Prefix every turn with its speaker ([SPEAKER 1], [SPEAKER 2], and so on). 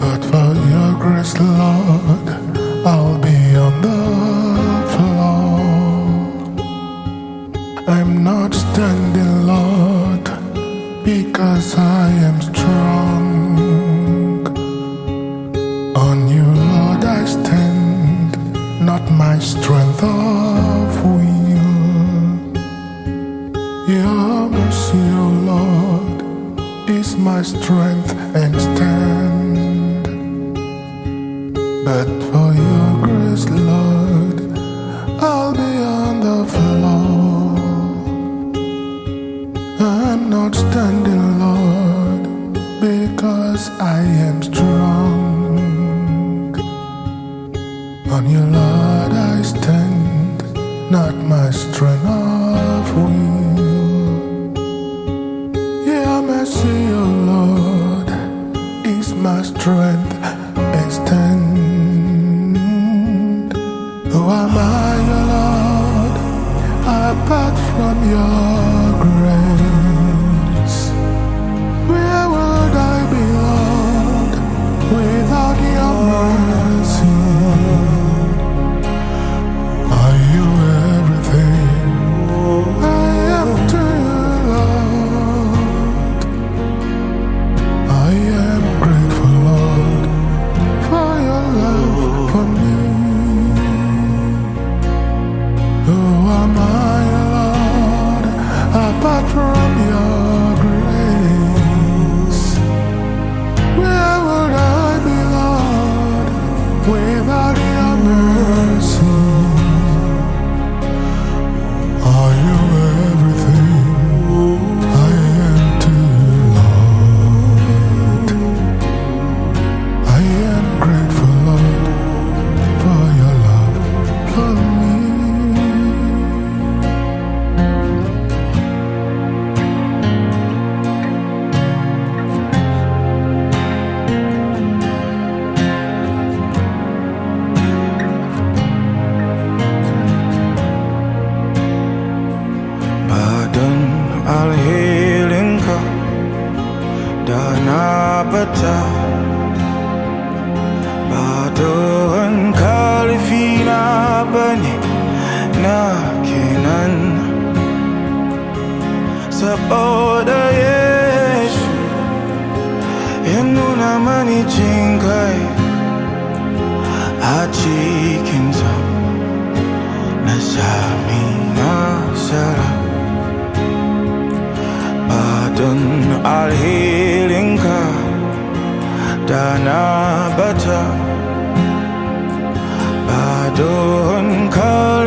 [SPEAKER 1] But for your grace, Lord, I'll be on the floor. I'm not standing, Lord, because I am strong. On you, Lord, I stand, not my strength of will. Your mercy, O Lord, is my strength and stand. But for your grace, Lord, I'll be on the floor. I'm not standing, Lord, because I am strong. On you, Lord, I stand, not my strength of will. Your mercy, O Lord, is my strength and stand. Who am I, O Lord, apart from your grace? Where would I be, Lord, without your mercy? Are you everything I am to you, Lord? I am grateful, Lord, for your love for me. Who am I, Lord, apart from your grace? Where would I be, Lord, without your mercy? Are you everything I am to you, Lord? I am grateful, Lord, for your love for me.
[SPEAKER 2] Badan alherin ka da na bata, ba don karfi na bane na kenan. Saboda Yesu ya nuna mani jin kai a cikinsa, na sami nasara. Don alherinka da na bata, ba don ka